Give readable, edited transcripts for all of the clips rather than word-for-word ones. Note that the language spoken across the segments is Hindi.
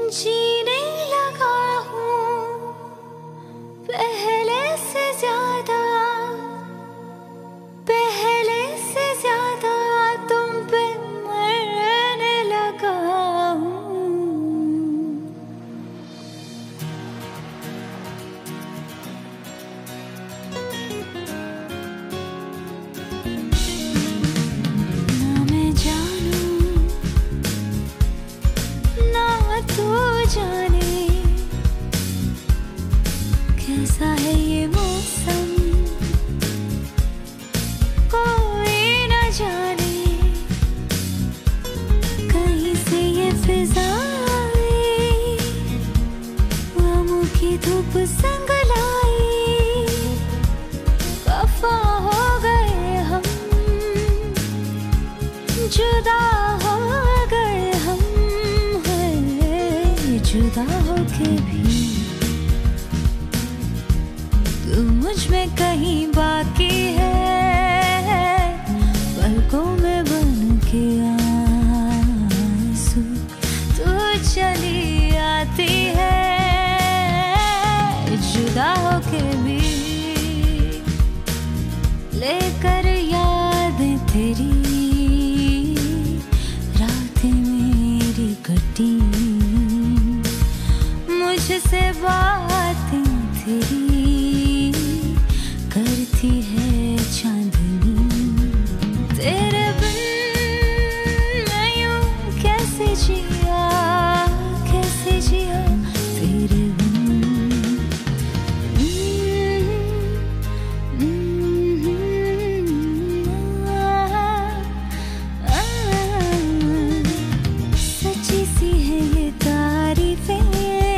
जीने लगा हूँ पहले से ज्यादा, पहले से ज्यादा तुम पे मरने लगा हूँ। ना मैं जानूं ना तू जाने कैसा है ये मौसम, कोई न जाने कहीं से ये फिजा आई, गमों की धूप संग लाई, वफा हो गए हम, जुदा हो गए हम, है जुदा होके भी तू मुझ में कहीं बाकी है, पलकों में बन के आंसू तू चली आती है, जुदा होके भी लेकर यादें तेरी, रातें मेरी कटी, मुझसे बातें तेरी करती है चांदनी, तेरे बिन मैं यूं कैसे जिया, कैसे जिया तेरे बिन। सच्ची सी है ये तारीफें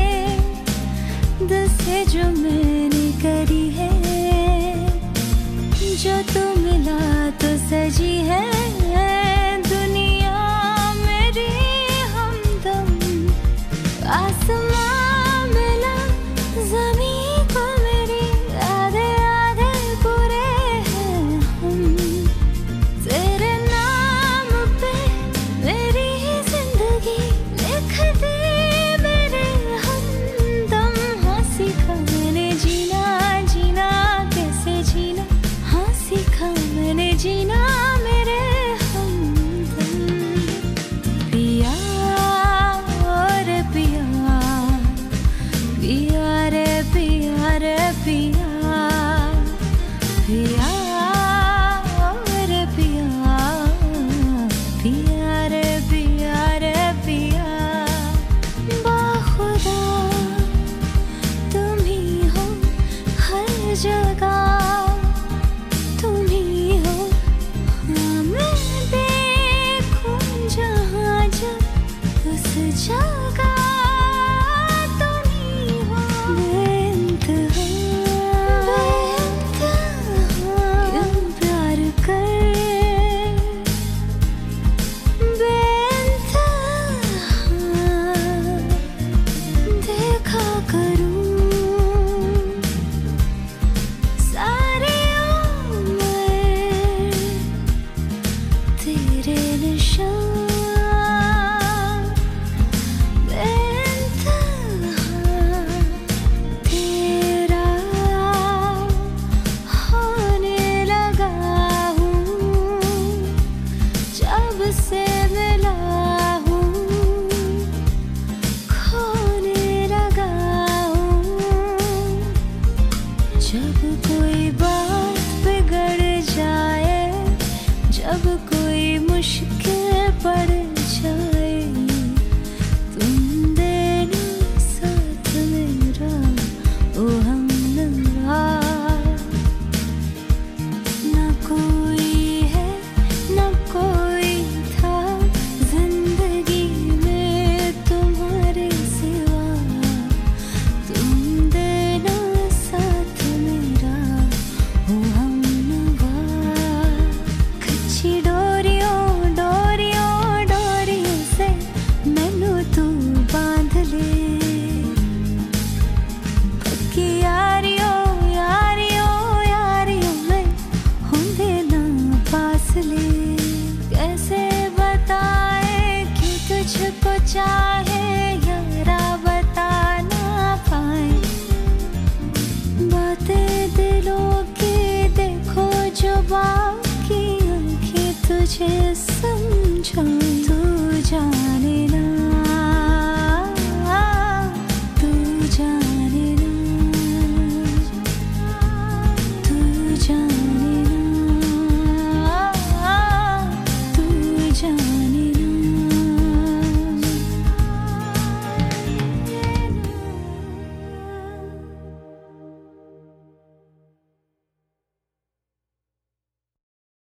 दिल से जो मैंने करी है, जो तू मिला तो सजी है दुनिया मेरी हमदम, आसमां मिला ज़मीं को मेरी, आधे आधे पूरे हैं हम, तेरे नाम पे मेरी जिंदगी लिख दी मेरे हमदम, हाँ सीखा मैंने जीना, जीना कैसे जीना, हाँ सीखा मैंने जीना मेरे हमदम। पिया और पिया, पिया रे पिया रे पिया, पिया और पिया, पिया रे पिया रे पिया, बाखुदा तुम ही हो हर जगह, तुम ही हो, हाँ मैं देखूं जहाँ जब उस जगह तुम ही हो, बेइंतहा यूं प्यार कर, बेइंतहा देखा करूं सारी उम्र तेरे निशान, बेइंतहा तेरा होने लगा हूँ, जब से मिला हूँ खोने लगा हूँ, जब कोई बात बिगड़ जाए, जब कोई मुश्किल पड़ जाए, तुम देना साथ मेरा ओ हमनवा, ना कोई है ना कोई था जिंदगी में तुम्हारे सिवा, तुम देना साथ मेरा ओ हमनवा, कच्ची डोरियों डोरियों डोरियों से मैनू तू बांध ले, पक्की यारियों यारियों यारियों में होंदे ना फासले, कैसे बताए कि तुझको चाहे यारा तुझे समझाऊं, तू जाने